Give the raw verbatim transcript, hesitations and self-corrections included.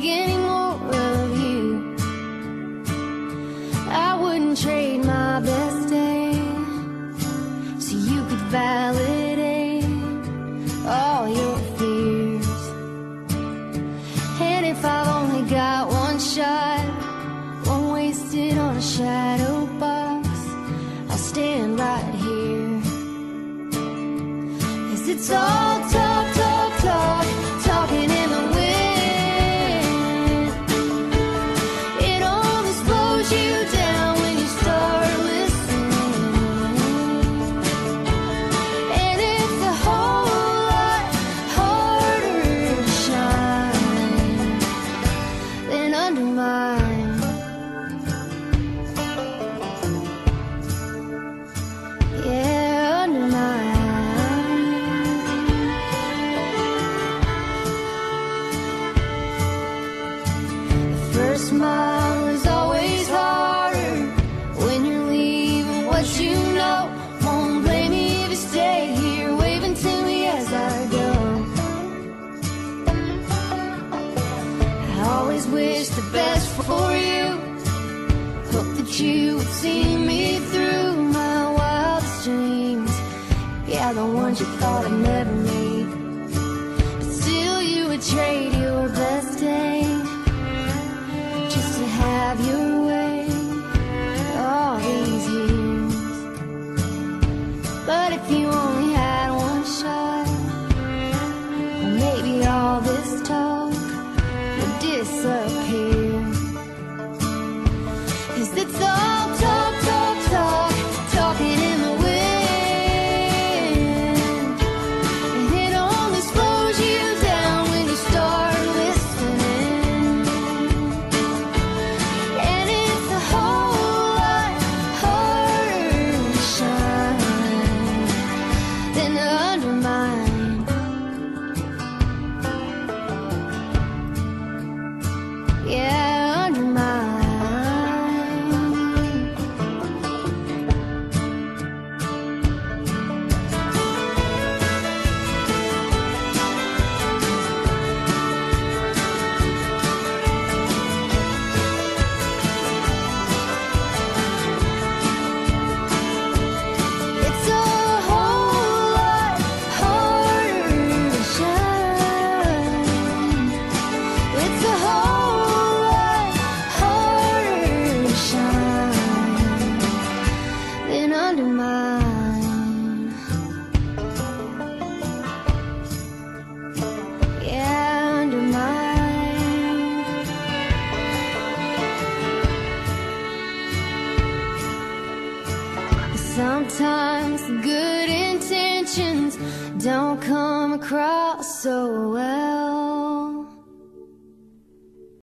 any more of you. I wouldn't trade my best day so you could validate all your fears. And if I've only got one shot, one wasted on a shadow box, I'll stand right here. 'Cause it's all talk, talk, talk, talking in the wind. It only slows you down when you start listening. And it's a whole lot harder to shine than under mine. Yeah, under mine. First mile is always harder when you're leaving what you know. Won't blame me if you stay here waving to me as I go. I always wish the best for you. Hope that you would see me through my wildest dreams. Yeah, the ones you thought I'd never meet. But still you would trade your best day just to have your way all these years. But if you only had one shot, well, maybe all this talk would disappear. 'Cause it's all talk, talk, talk, talking in the wind. And it only slows you down when you start listening. And it's a whole lot harder to shine than to undermine. Yeah, undermine. It's a whole lot harder to shine. It's a whole lot harder to shine than undermine. Yeah, undermine. Sometimes good intentions don't come across so well.